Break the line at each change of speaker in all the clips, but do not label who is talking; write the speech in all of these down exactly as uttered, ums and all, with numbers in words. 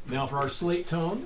Now for our slate tone.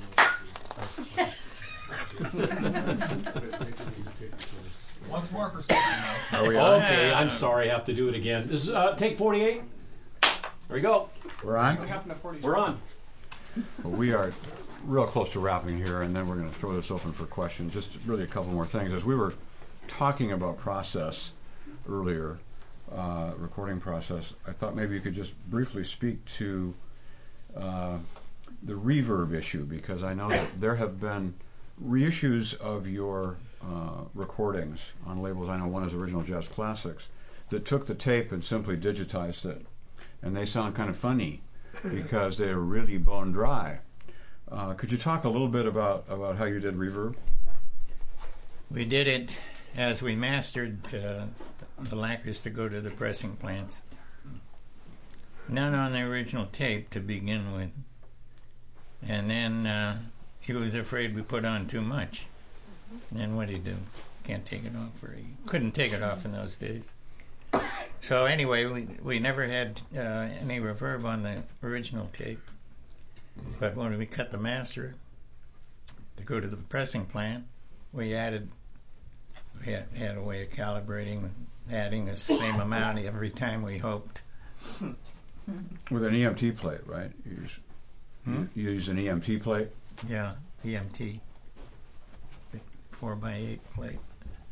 Once more for second.
Are we on? Okay, I'm sorry, I have to do it again. This is uh, take forty-eight. There we go.
We're on?
What happened to forty-seven?
We're on.
Well, we are real close to wrapping here, and then we're going to throw this open for questions. Just really a couple more things. As we were talking about process earlier, uh, recording process, I thought maybe you could just briefly speak to uh, the reverb issue, because I know that there have been reissues of your uh, recordings on labels. I know one is Original Jazz Classics that took the tape and simply digitized it, and they sound kind of funny because they're really bone dry. Uh, could you talk a little bit about, about how you did reverb?
We did it as we mastered uh, the lacquers to go to the pressing plants. None on the original tape to begin with. And then uh, he was afraid we put on too much. And then what do you do? Can't take it off, or you couldn't take it off in those days. So anyway, we we never had uh, any reverb on the original tape. But when we cut the master to go to the pressing plant, we added, we had, had a way of calibrating, adding the same amount every time we hoped.
With an E M T plate, right? You use,
Hmm?
you, you use an E M T plate?
Yeah, E M T. Big four by eight plate.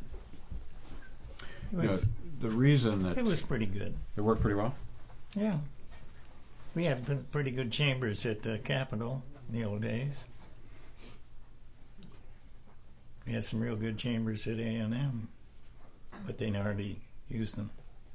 It
You know,
was,
the reason that
it was pretty good.
it worked pretty well?
Yeah. We had p- pretty good chambers at the Capitol in the old days. We had some real good chambers at A and M, but they hardly used them.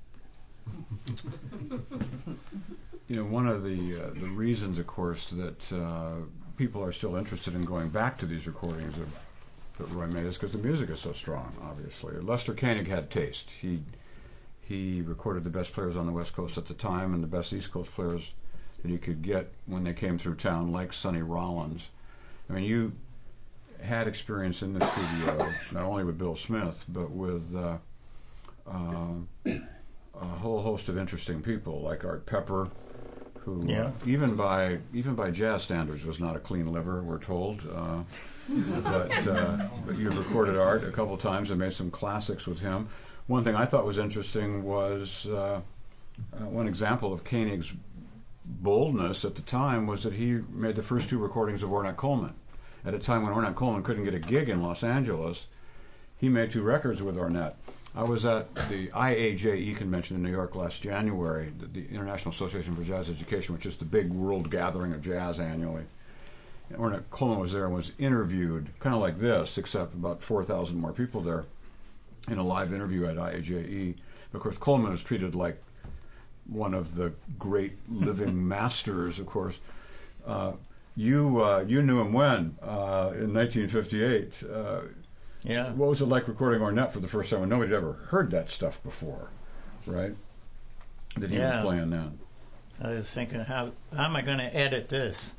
You know, one of the uh, the reasons, of course, that uh, people are still interested in going back to these recordings of, that Roy made is because the music is so strong, obviously. Lester Koenig had taste. He he recorded the best players on the West Coast at the time and the best East Coast players that you could get when they came through town, like Sonny Rollins. I mean, you had experience in the studio, not only with Bill Smith, but with uh, uh, a whole host of interesting people, like Art Pepper, who
Yeah.
uh, even by even by jazz standards was not a clean liver, we're told. Uh, but uh, but you've recorded Art a couple times and made some classics with him. One thing I thought was interesting was uh, uh, one example of Koenig's boldness at the time was that he made the first two recordings of Ornette Coleman. At a time when Ornette Coleman couldn't get a gig in Los Angeles, he made two records with Ornette. I was at the I A J E convention in New York last January, the, the International Association for Jazz Education, which is the big world gathering of jazz annually. And Ornette Coleman was there and was interviewed, kind of like this, except about four thousand more people there, in a live interview at I A J E. Of course, Coleman was treated like one of the great living masters, of course. Uh, you uh, you knew him when? Uh, in nineteen fifty-eight. Uh,
Yeah.
What was it like recording Ornette for the first time when nobody had ever heard that stuff before, right? That he
Yeah.
was playing then.
I was thinking, how, how am I going to edit this?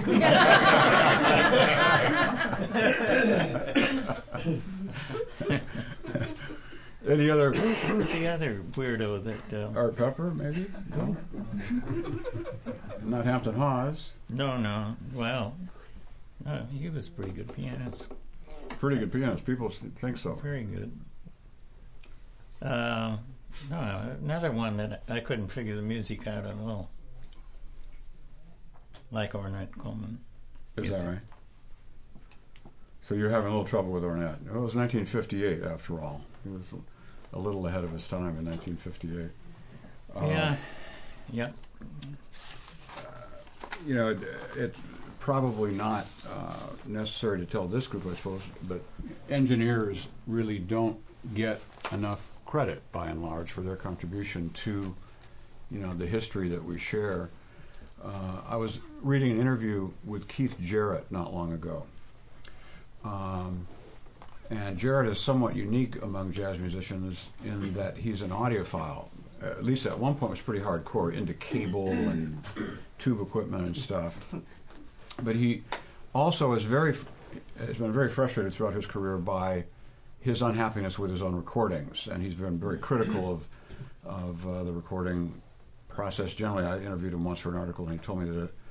Any other?
Who's the other weirdo that... Uh,
Art Pepper, maybe? No? Not Hampton Hawes.
no, no. Well, uh, he was a pretty good pianist.
Pretty good pianist. People s- think so.
Very good. Uh, no, another one that I couldn't figure the music out at all. Like Ornette Coleman.
Is
Yes.
that right? So you're having a little trouble with Ornette. Well, it was nineteen fifty-eight, after all. He was a little ahead of his time in nineteen fifty-eight. Uh,
Yeah. Yep.
You know, it, it's probably not uh, necessary to tell this group, I suppose, but engineers really don't get enough credit, by and large, for their contribution to, you know, the history that we share. Uh, I was reading an interview with Keith Jarrett not long ago. Um, and Jarrett is somewhat unique among jazz musicians in that he's an audiophile. At least at one point was pretty hardcore, into cable and tube equipment and stuff. But he also is very has been very frustrated throughout his career by his unhappiness with his own recordings, and he's been very critical of of uh, the recording process generally. I interviewed him once for an article, and he told me that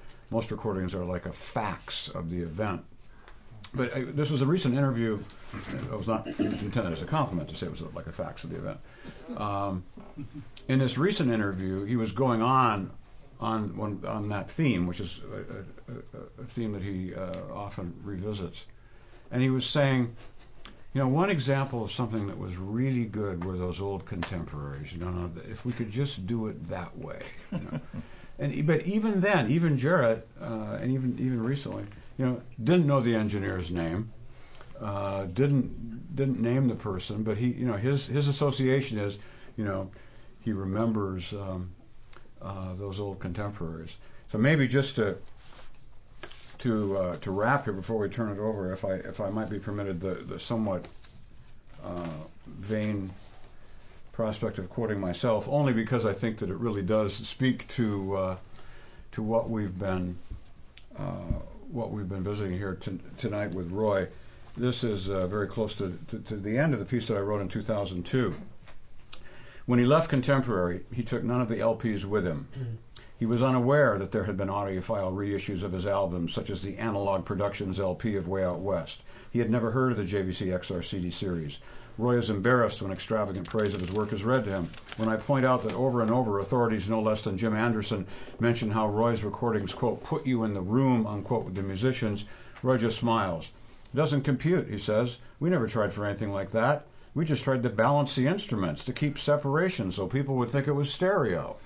most recordings are like a fax of the event. But uh, this was a recent interview. It was not intended as a compliment to say it was like a fax of the event. Um, in this recent interview, he was going on on one, on that theme, which is a, a, a theme that he uh, often revisits. And he was saying, you know, one example of something that was really good were those old contemporaries. You know, if we could just do it that way. You know. And but even then, even Jarrett, uh, and even even recently, you know, didn't know the engineer's name, uh, didn't didn't name the person, but he, you know, his his association is, you know, he remembers um, uh, those old contemporaries. So maybe just to to uh, to wrap here before we turn it over, if I if I might be permitted the the somewhat uh, vain prospect of quoting myself, only because I think that it really does speak to uh, to what we've been uh, what we've been visiting here t- tonight with Roy. This is uh, very close to, to, to the end of the piece that I wrote in two thousand two. When he left Contemporary, he took none of the L Ps with him. He was unaware that there had been audiophile reissues of his albums, such as the Analog Productions L P of Way Out West. He had never heard of the J V C X R C D series. Roy is embarrassed when extravagant praise of his work is read to him. When I point out that over and over authorities no less than Jim Anderson mention how Roy's recordings, quote, put you in the room, unquote, with the musicians, Roy just smiles. It doesn't compute, he says. We never tried for anything like that. We just tried to balance the instruments, to keep separation so people would think it was stereo.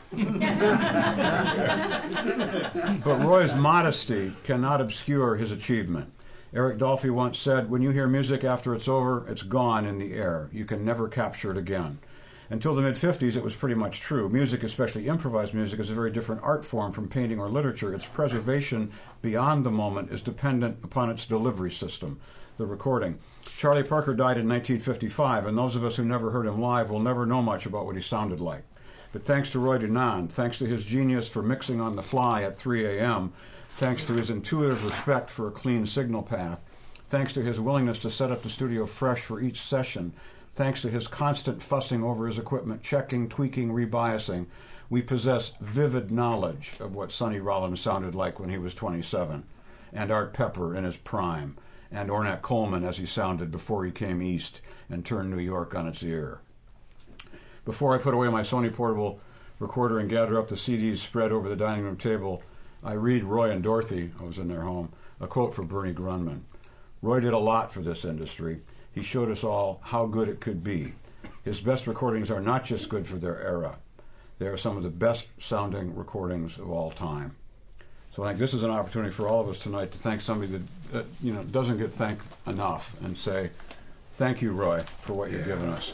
But Roy's modesty cannot obscure his achievement. Eric Dolphy once said, when you hear music after it's over, it's gone in the air. You can never capture it again. Until the mid-fifties, it was pretty much true. Music, especially improvised music, is a very different art form from painting or literature. Its preservation beyond the moment is dependent upon its delivery system, the recording. Charlie Parker died in nineteen fifty-five, and those of us who never heard him live will never know much about what he sounded like. But thanks to Roy Dunant, thanks to his genius for mixing on the fly at three a.m., thanks to his intuitive respect for a clean signal path, thanks to his willingness to set up the studio fresh for each session, thanks to his constant fussing over his equipment, checking, tweaking, rebiasing, we possess vivid knowledge of what Sonny Rollins sounded like when he was twenty-seven, and Art Pepper in his prime, and Ornette Coleman as he sounded before he came east and turned New York on its ear. Before I put away my Sony portable recorder and gather up the C Ds spread over the dining room table, I read Roy and Dorothy, I was in their home, a quote from Bernie Grunman. Roy did a lot for this industry. He showed us all how good it could be. His best recordings are not just good for their era. They are some of the best sounding recordings of all time. So I think this is an opportunity for all of us tonight to thank somebody that, that you know, doesn't get thanked enough and say, thank you, Roy, for what you've given us.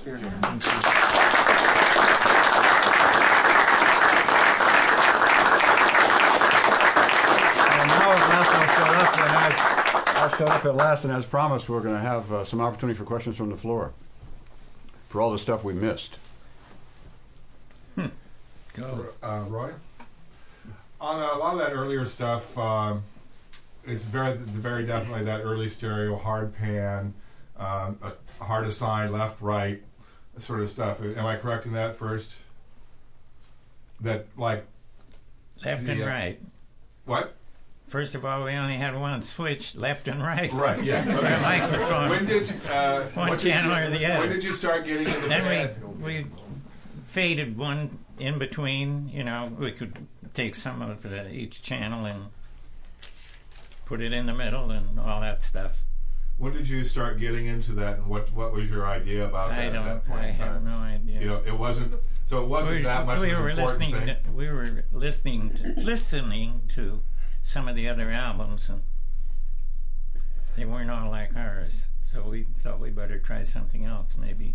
I'll shut up at last, and as promised, we're going to have uh, some opportunity for questions from the floor for all the stuff we missed.
Hmm. Go.
Uh, Roy? On a lot of that earlier stuff, um, it's very, very definitely that early stereo, hard pan, um, a hard aside, left, right, sort of stuff. Am I correct in that first? That, like...
Left
the,
and
uh,
right.
What?
First of all, we only had one switch, left and right.
Right, yeah.
For a microphone.
When did uh,
One
what did
channel
you,
or the other.
When did you start getting into
Then
bed?
we we faded one in between. You know, we could take some of the, each channel and put it in the middle and all that stuff.
When did you start getting into that, and what what was your idea about that
I
at
don't.
that point
I
in
have
time?
no idea.
You know, it wasn't. So it wasn't
we,
that much
we
of
were
an important
listening.
thing.
To, we were listening to, listening to some of the other albums, and they weren't all like ours. So we thought we better try something else, maybe.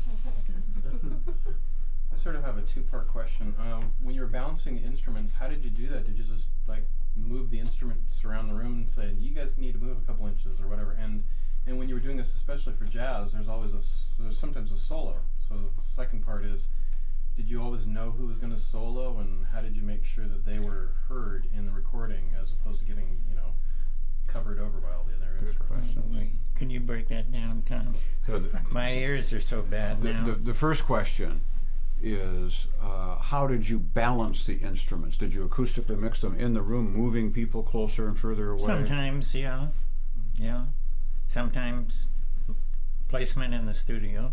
I sort of have a two-part question. Um, when you were balancing the instruments, how did you do that? Did you just like move the instruments around the room and say, "You guys need to move a couple inches" or whatever? And and when you were doing this, especially for jazz, there's always a s- there's sometimes a solo. So the second part is, did you always know who was going to solo, and how did you make sure that they were heard in the recording as opposed to getting, you know, covered over by all the other instruments?
Wait, can you break that down, Tom?
So the,
My ears are so bad
the,
now.
the, the first question is uh, how did you balance the instruments? Did you acoustically mix them in the room, moving people closer and further away?
Sometimes, yeah. Yeah. Sometimes placement in the studio.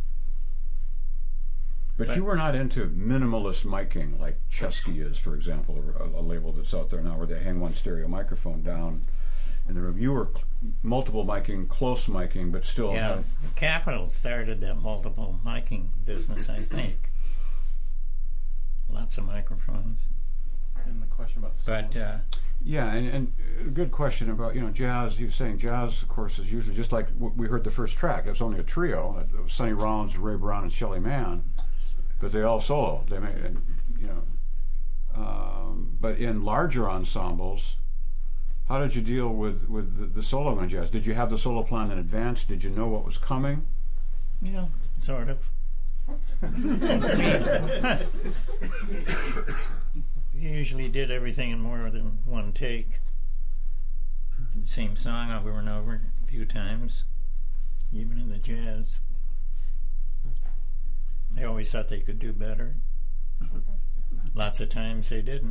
But,
But-
you were not into minimalist miking like Chesky is, for example, a, a label that's out there now where they hang one stereo microphone down in the room. You were cl- multiple miking, close miking, but still
Yeah,
had-
Capitol started that multiple miking business, I think. Lots of microphones.
And the question about the
But
solos.
uh,
yeah, and, and a good question about, you know, jazz. He was saying jazz, of course, is usually just like w- we heard the first track. It was only a trio. It was Sonny Rollins, Ray Brown, and Shelly Manne, but they all solo. They may, and, you know, um, but in larger ensembles, how did you deal with with the, the solo in jazz? Did you have the solo plan in advance? Did you know what was coming?
yeah, sort of. We usually did everything in more than one take. Did the same song over and over a few times, even in the jazz. They always thought they could do better. Lots of times they didn't.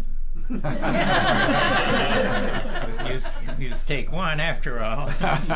use, use take one after all.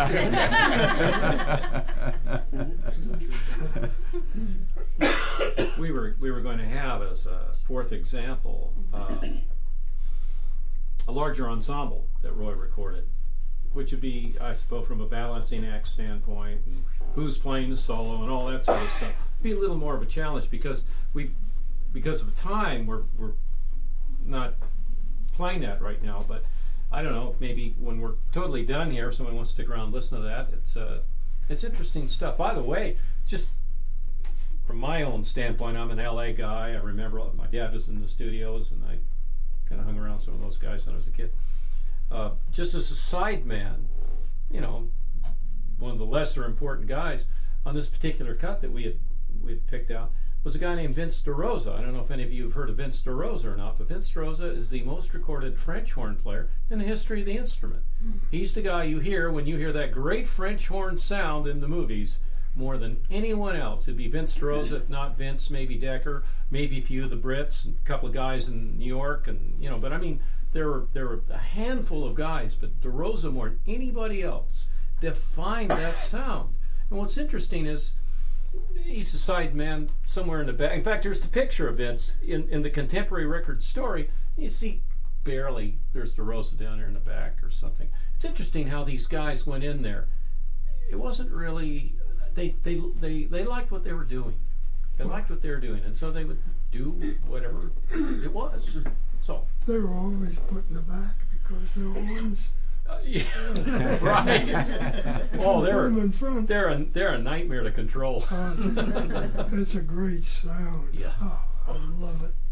we were we were going to have as a fourth example um, a larger ensemble that Roy recorded, which would be, I suppose, from a balancing act standpoint, and who's playing the solo and all that sort of stuff. Be a little more of a challenge because we, because of time, we're we're not playing that right now. But I don't know, maybe when we're totally done here, if someone wants to stick around and listen to that, it's uh, it's interesting stuff. By the way, just from my own standpoint, I'm an L A guy. I remember my dad was in the studios, and I kind of hung around some of those guys when I was a kid. Uh, just as a side man, you know, one of the lesser important guys on this particular cut that we had we had picked out was a guy named Vince DeRosa. I don't know if any of you have heard of Vince DeRosa or not, but Vince DeRosa is the most recorded French horn player in the history of the instrument. He's the guy you hear when you hear that great French horn sound in the movies more than anyone else. It'd be Vince DeRosa, if not Vince, maybe Decker, maybe a few of the Brits, a couple of guys in New York, and you know. But I mean, there were there were a handful of guys, but DeRosa more than anybody else defined that sound. And what's interesting is he's a side man somewhere in the back. In fact, there's the picture of Vince in, in the contemporary record story. You see barely there's DeRosa down there in the back or something. It's interesting how these guys went in there. It wasn't really they they they, they liked what they were doing. They liked what they were doing, and so they would do whatever it was. So
They were always put in the back because they're horns.
uh, yeah, right. Oh,
Put
they're
them in front.
they're a they're a nightmare to control.
Oh, it's, a, it's a great sound.
Yeah.
Oh, I love it.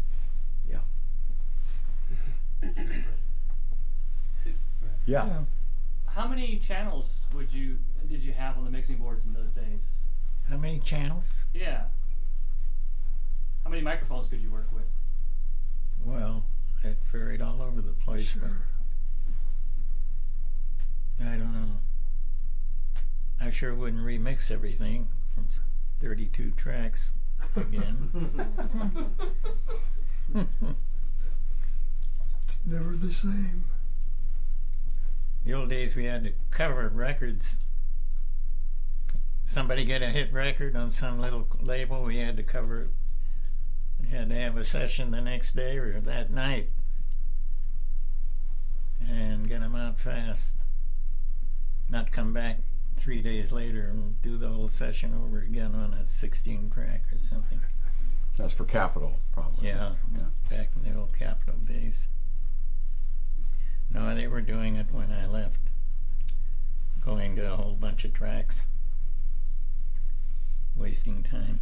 Yeah.
How many channels would you did you have on the mixing boards in those days?
How many channels?
Yeah. How many microphones could you work with?
Well, it varied all over the place. but
Sure.
I don't know. I sure wouldn't remix everything from s- thirty-two tracks again.
It's never the same.
The old days we had to cover records. Somebody get a hit record on some little label, we had to cover it. We had to have a session the next day or that night and get them out fast. Not come back three days later and do the whole session over again on a sixteen track or something.
That's for Capitol, probably.
Yeah,
Yeah.
back in the old Capitol days. No, they were doing it when I left. Going to a whole bunch of tracks. Wasting time.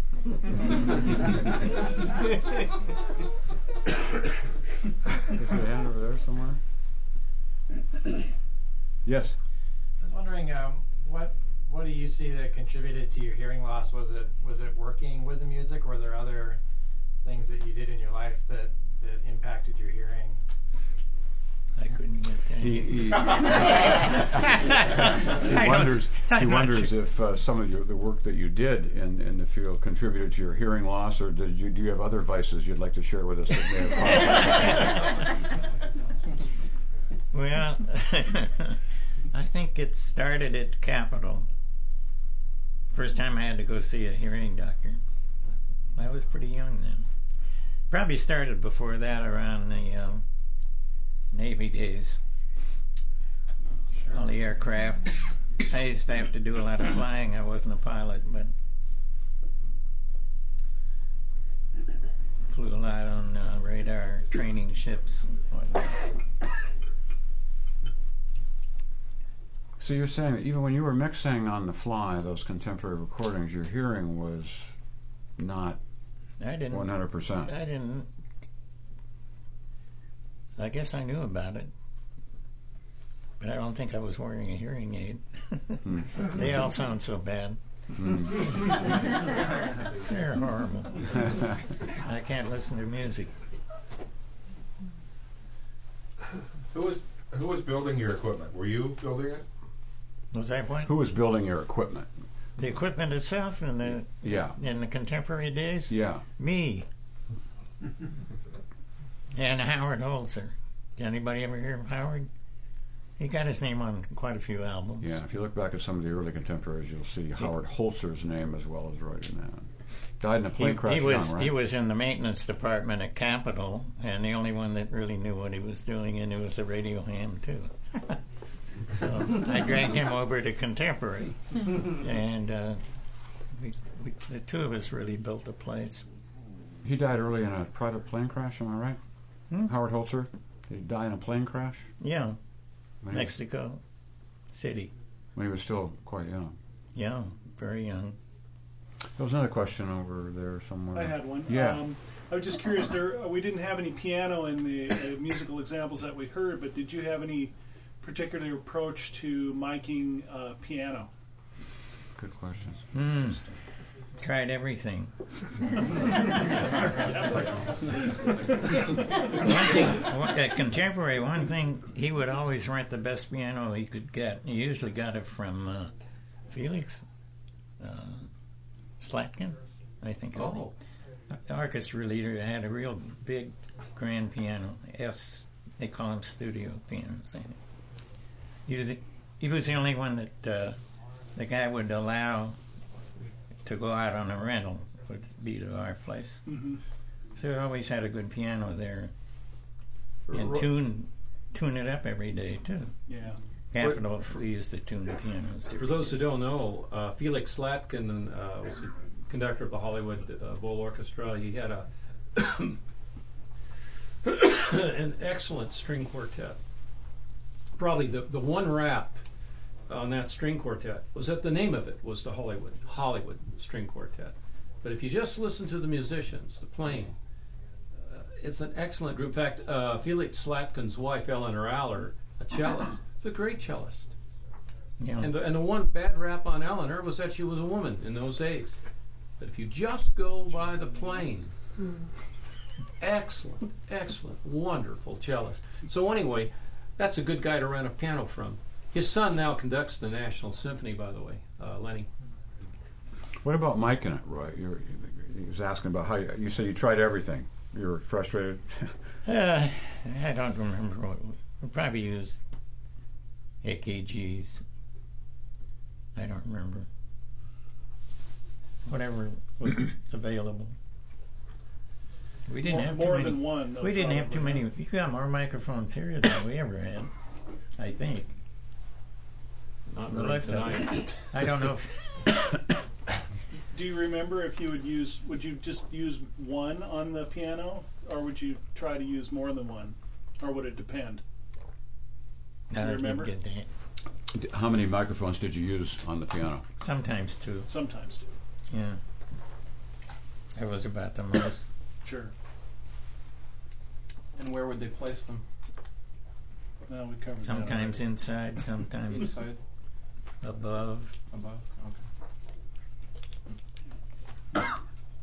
Is there a hand over there somewhere? Yes.
I was wondering, um, what what do you see that contributed to your hearing loss? Was it was it working with the music, or were there other things that you did in your life that, that impacted your hearing?
I couldn't get that.
He, he, he
I
wonders.
don't-
He
I'm not
wonders
sure.
if uh, some of your, the work that you did in, in the field contributed to your hearing loss, or did you do you have other vices you'd like to share with us that may have caused
Well, I think it started at Capitol. First time I had to go see a hearing doctor. I was pretty young then. Probably started before that, around the um, Navy days. All the aircraft. I used to have to do a lot of flying. I wasn't a pilot, but flew a lot on uh, radar training ships and whatnot.
So you're saying that even when you were mixing on the fly those contemporary recordings, your hearing was not
I didn't.
one hundred percent.
I didn't. I guess I knew about it, but I don't think I was wearing a hearing aid.
Hmm.
They all sound so bad.
Hmm.
They're horrible. I can't listen to music.
Who was who was building your equipment? Were you building it?
Was that what?
Who was building your equipment?
The equipment itself in the
Yeah.
in the contemporary days?
Yeah.
Me. And Howard Holzer. Anybody ever hear of Howard? He got his name on quite a few albums.
Yeah, if you look back at some of the early contemporaries, you'll see Howard Holzer's name as well as Roy Mann. Died in a plane
He,
crash
he was
young, right?
he was in the maintenance department at Capitol, and the only one that really knew what he was doing, and he was a radio ham too. So I dragged him over to Contemporary, and uh, we, we, the two of us really built the place.
He died early in a private plane crash, am I right?
Hmm?
Howard Holzer? Did he die in a plane crash?
Yeah,
When he,
Mexico City.
when he was still quite young.
Yeah, very young.
There was another question over there somewhere.
I had one.
Yeah.
Um, I was just curious. There, uh, we didn't have any piano in the uh, musical examples that we heard, but did you have any particular approach to miking uh, piano?
Good question.
Mm. Tried everything. One thing, one, at Contemporary, one thing, he would always rent the best piano he could get. He usually got it from uh, Felix uh, Slatkin, I think his
Oh.
name. The orchestra leader had a real big grand piano. S, they call them studio pianos. I think. He was he was the only one that uh, the guy would allow to go out on a rental, would be to our place.
Mm-hmm.
So we always had a good piano there,
For
and
Ro-
tune tune it up every day too.
Yeah.
Capitol, we used to tune the pianos.
For those who don't know, uh, Felix Slatkin uh, was the conductor of the Hollywood uh, Bowl Orchestra. He had a an excellent string quartet. Probably the, the one rap on that string quartet was that the name of it was the Hollywood Hollywood String Quartet. But if you just listen to the musicians, the playing, uh, it's an excellent group. In fact, uh, Felix Slatkin's wife, Eleanor Aller, a cellist, is a great cellist.
Yeah.
And, and the one bad rap on Eleanor was that she was a woman in those days. But if you just go by the playing, excellent, excellent, wonderful cellist. So anyway, that's a good guy to rent a piano from. His son now conducts the National Symphony, by the way, uh, Lenny.
What about miking it, Roy? You were, he was asking about how you, you said you tried everything. You were frustrated.
Uh, I don't remember what we probably used A K Gs. I don't remember. Whatever was available. We didn't
more
have too
more
many.
than one. though,
We didn't have too
probably.
many. We got more microphones here than we ever had. I think.
Not
The
really
looks of it.
tonight.
I don't know if.
Do you remember if you would use? Would you just use one on the piano, or would you try to use more than one, or would it depend?
I didn't
remember?
get that.
D- How many microphones did you use on the piano?
Sometimes two.
Sometimes too.
Yeah. That was about the most.
Sure.
And where would they place them?
No, we covered
Sometimes
that.
inside,
Each
sometimes
side,
above.
above. Okay.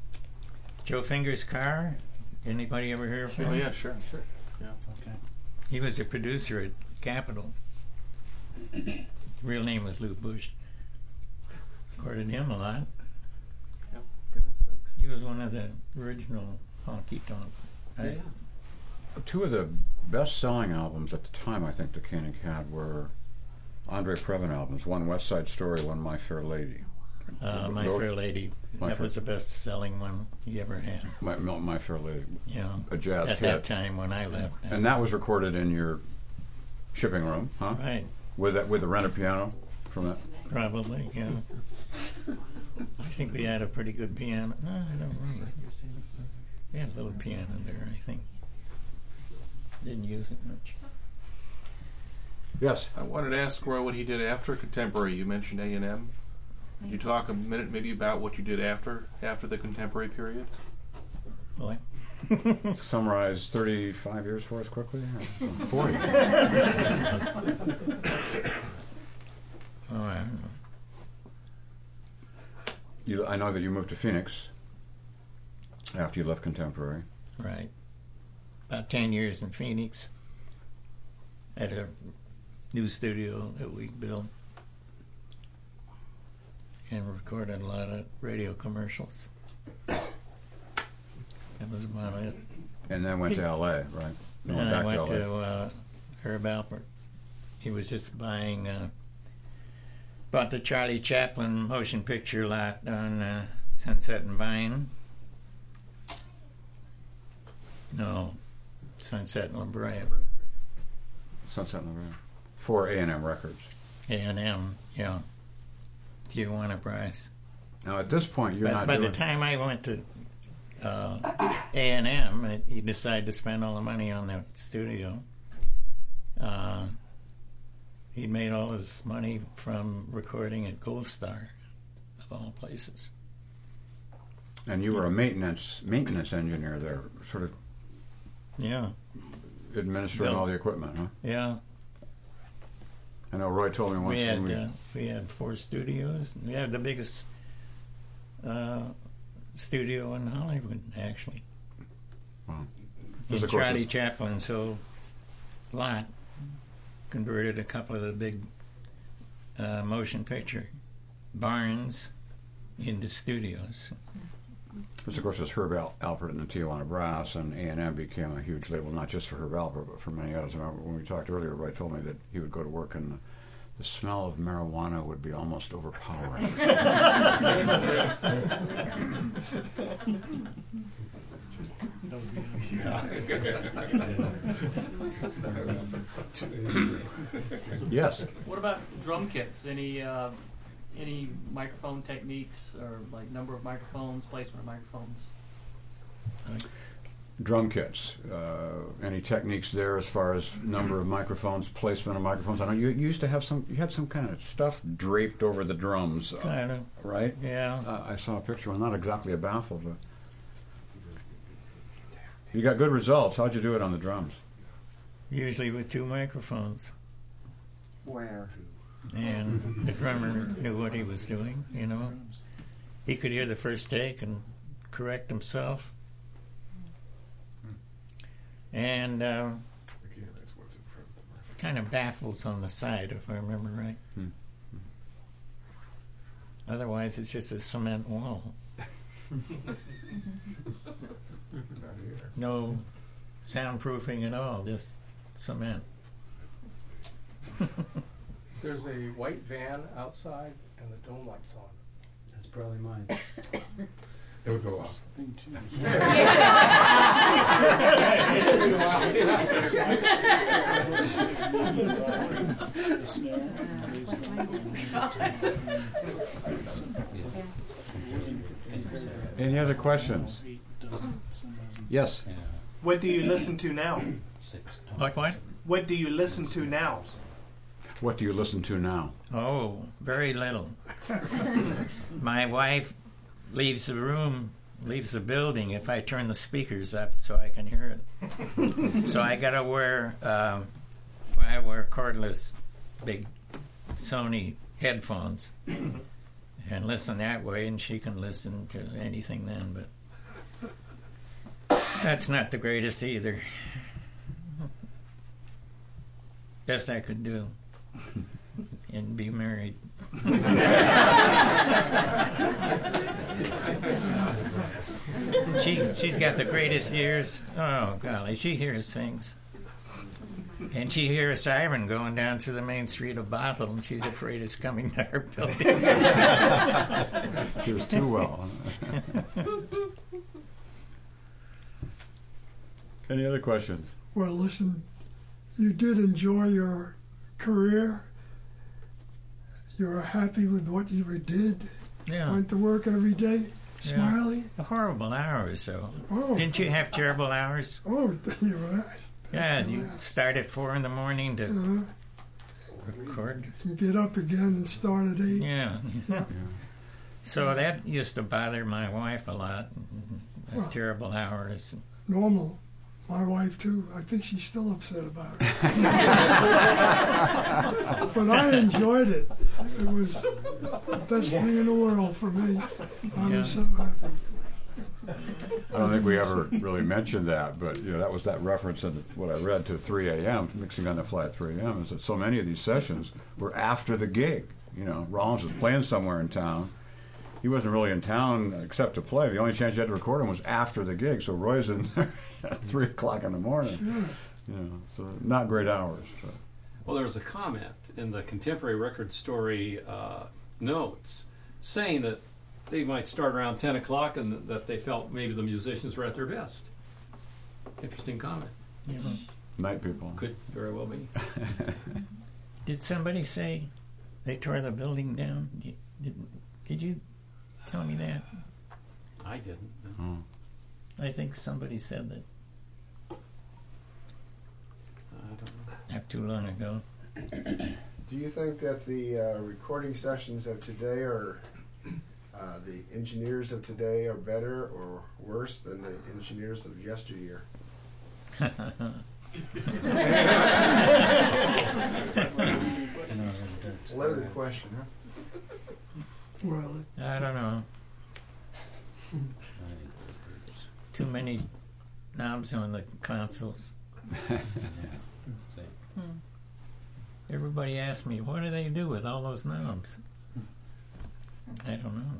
Joe Finger's car. Anybody ever hear of him?
Oh yeah, sure, sure. Yeah.
Okay.
He was a producer at Capitol. His real name was Lou Bush. Recorded him a lot.
Yep.
Goodness sakes.
He was one of the original honky tonk.
Yeah.
Two of the best-selling albums at the time, I think, the Koenig had were Andre Previn albums. One West Side Story, one My Fair Lady.
Uh, My
Those-
Fair Lady.
My
that
Fair-
was the best-selling one he ever had.
My, My My Fair Lady,
You know,
a jazz
at
hit.
that time when I left.
And that was recorded in your shipping room, huh?
Right,
With that, with a rented piano from that.
probably. Yeah. I think we had a pretty good piano. No, I don't remember. We had a little piano there, I think. Didn't use it much.
Yes.
I wanted to ask Roy what he did after Contemporary. You mentioned A and M. Could you talk a minute maybe about what you did after after the Contemporary period?
Well,
Summarize thirty-five years for us quickly. forty.
oh, I don't know.
You, I know that you moved to Phoenix after you left Contemporary.
Right. About ten years in Phoenix at a new studio that we built and recorded a lot of radio commercials. That was about it.
And then went to L A, right? You
And I
back
went
to L A.
to uh, Herb Alpert. He was just buying, uh, bought the Charlie Chaplin motion picture lot on uh, Sunset and Vine. No, Sunset and La Brea.
Sunset and La Brea. For A and M Records.
A and M, yeah. Tijuana Brass.
Now at this point, you're
But
not
by
doing.
the time I went to uh, A and M, it- he decided to spend all the money on the studio. Uh, he made all his money from recording at Gold Star, of all places.
And you were a maintenance maintenance engineer there, sort of
Yeah,
administering
No.
all the equipment, huh?
yeah.
I know Roy told me once
We had
when we.
uh, we had four studios. We had the biggest uh, studio in Hollywood, actually.
Wow. This,
And
of course,
Charlie
is-
Chaplin, so lot converted a couple of the big uh, motion picture barns into studios.
This, of course, was Herb Al- Alpert and the Tijuana Brass, and A and M became a huge label, not just for Herb Alpert, but for many others. I remember when we talked earlier, Roy told me that he would go to work and the, the smell of marijuana would be almost overpowering. Yes.
What about drum kits? Any uh, any microphone techniques or like number of microphones, placement of microphones?
Drum kits. Uh, any techniques there as far as number of microphones, placement of microphones? I know you, you used to have some. You had some kind of stuff draped over the drums, uh,
Kind of,
right?
yeah.
Uh, I saw a picture. Well, not exactly a baffle, but you got good results. How'd you do it on the drums?
Usually with two microphones.
Where?
And the drummer knew what he was doing, you know. He could hear the first take and correct himself. And uh, kind of baffles on the side, if I remember right.
Hmm.
Otherwise, it's just a cement wall. No soundproofing at all, just cement.
There's a white van outside and the dome lights on.
That's probably mine.
It would go off.
Thing too. The snare, the bass drum.
Any other questions?
Eight dozen, some dozen.
Yes.
What do you listen to now?
Like what?
What do you listen to now?
What do you listen to now?
Oh, very little. My wife leaves the room, leaves the building if I turn the speakers up so I can hear it. So I gotta wear, um, I wear cordless big Sony headphones and listen that way, and she can listen to anything then, but that's not the greatest either. Best I could do. And be married. she she's got the greatest ears. Oh golly, she hears things. And she hears a siren going down through the main street of Bothell, and she's afraid it's coming to her building.
Hears too well. Any other questions?
Well, listen, you did enjoy your career. You were happy with what you did.
Yeah.
Went to work every day,
Yeah.
smiling.
Horrible hours, though.
Oh.
Didn't you have terrible hours?
Oh, you're right.
Yeah, you start at four in the morning to
Uh,
record.
and get up again and start at eight.
Yeah. So that used to bother my wife a lot. The
Well.
terrible hours.
Normal. My wife too. I think she's still upset about it. But I enjoyed it. It was the best thing in the world for me. I
Yeah.
was so happy.
I don't think we ever really mentioned that, but you know that was that reference in what I read to three a.m. mixing on the fly at three a.m. is that so many of these sessions were after the gig. You know, Rollins was playing somewhere in town. He wasn't really in town except to play. The only chance you had to record him was after the gig. So Roy's in there at three o'clock in the morning.
Sure.
You know, so not great hours. So.
Well, there was a comment in the Contemporary Record Story uh, notes saying that they might start around ten o'clock and that they felt maybe the musicians were at their best. Interesting comment.
Yeah.
Night people.
Could very well be.
Did somebody say they tore the building down? Did, did, did you tell me that?
I didn't. No.
Oh.
I think somebody said that
I don't know.
not too long ago.
Do you think that the uh, recording sessions of today are, uh, the engineers of today are better or worse than the engineers of yesteryear? Loaded question, huh?
Well, it,
I don't know. Too many knobs on the consoles. Hmm. Everybody asks me, what do they do with all those knobs? I don't know.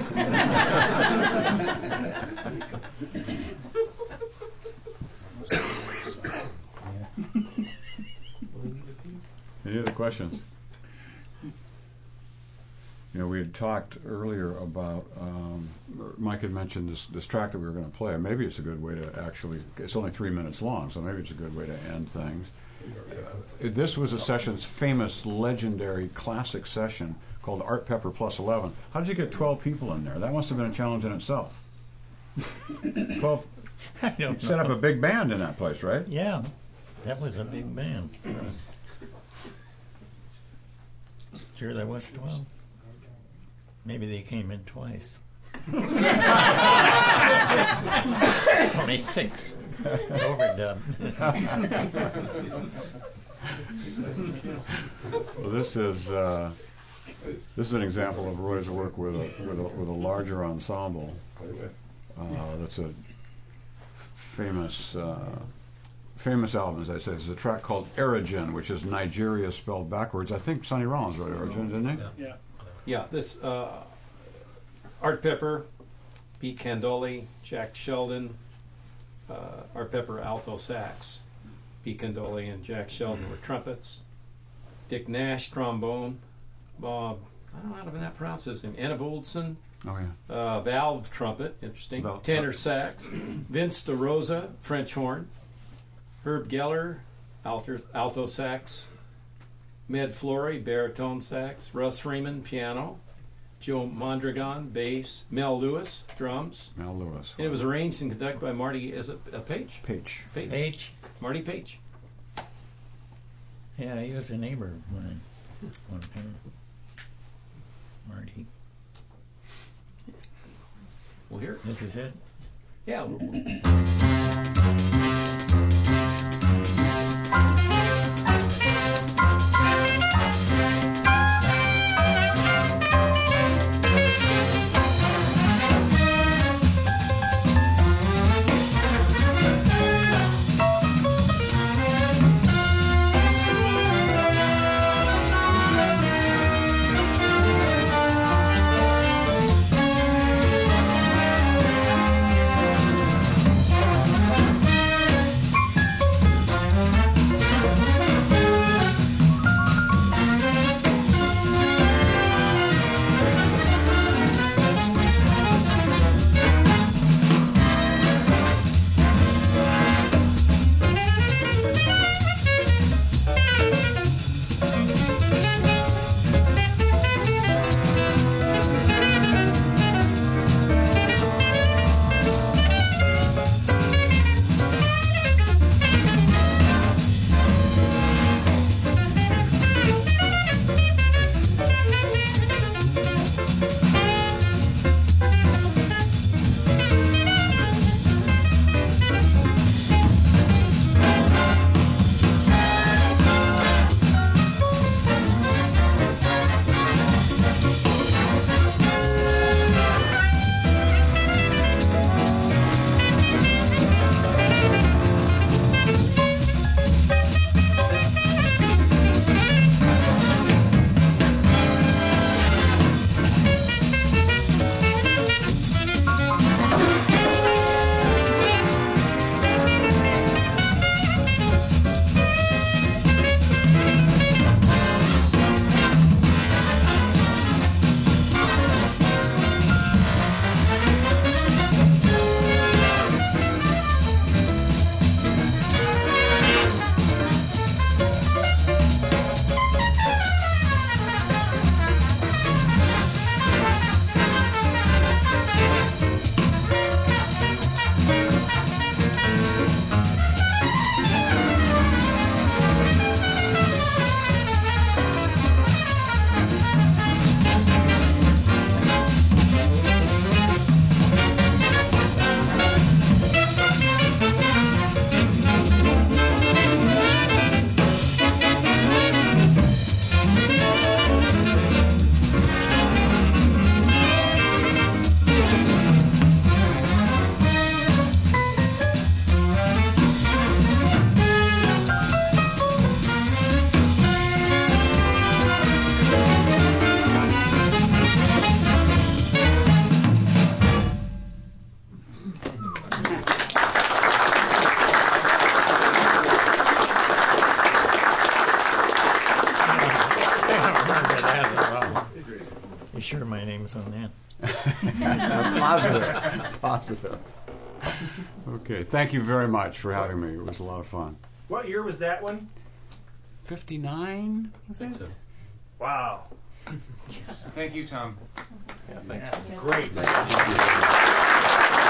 Any other questions? You know, we had talked earlier about, um, Mike had mentioned this, this track that we were going to play. Maybe it's a good way to actually, it's only three minutes long, so maybe it's a good way to end things. Uh, this was a session's famous, legendary, classic session called Art Pepper Plus eleven. How did you get twelve people in there? That must have been a challenge in itself. twelve.
I don't
You set
know.
up a big band in that place, right?
Yeah, that was a big band for us. Sure, there was twelve. Maybe they came in twice. Only six. Overdub.
Well, this is uh, this is an example of Roy's work with a with a, with a larger ensemble. Uh, that's a famous uh, famous album, as I said. There's a track called Erogen, which is Nigeria spelled backwards. I think Sonny Rollins wrote Erogen, didn't he?
Yeah.
Yeah, this uh, Art Pepper, Pete Candoli, Jack Sheldon, uh, Art Pepper alto sax, Pete Candoli and Jack Sheldon were trumpets, Dick Nash trombone, Bob, I don't know how to pronounce his name, Anna Oldson,
Oh yeah.
uh, valve trumpet, interesting,
Valve-
tenor sax, Vince DeRosa, French horn, Herb Geller, alto, alto sax, Med Flory, baritone sax, Russ Freeman, piano, Joe Mondragon, bass, Mel Lewis, drums.
Mel Lewis.
And it was arranged and conducted by Marty, is it uh, Page?
Page.
Page.
H.
Marty Page.
Yeah, he was a neighbor of mine one time. Marty.
We'll hear it.
This is it?
Yeah.
Thank you.
You sure my name's on that?
Positive. Positive. Okay, thank you very much for having me. It was a lot of fun.
What year was that one?
fifty-nine, was it?
So.
Wow.
Thank you, Tom.
Yeah, thanks.
Great.
Thank you.